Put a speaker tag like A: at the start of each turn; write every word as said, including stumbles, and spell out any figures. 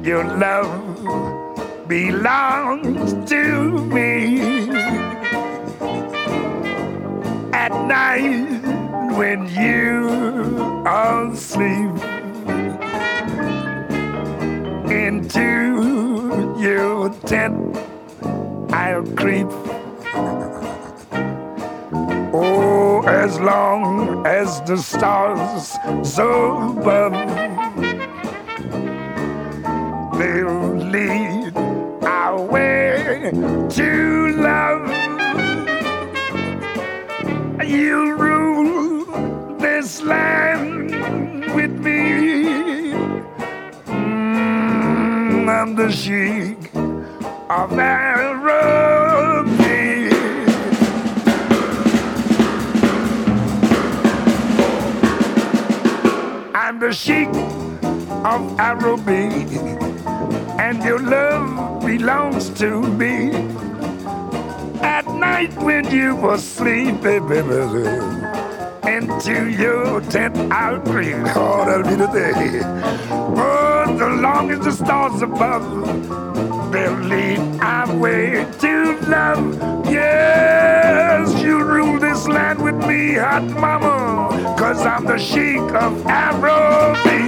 A: Your love belongs to me. At night when you are asleep, into your tent I'll creep. Oh, as long as the stars so above, they'll lead our way to love. You rule this land with me. Mm, I'm the sheik of Araby. I'm the sheik of Araby, and your love belongs to me. At night when you were sleeping, baby, into your tent I'll creep. Oh, that'll be the day. Oh, so long as the stars above, they'll lead our way to love. Yes, you rule this land with me, hot mama, 'cause I'm the sheik of Araby.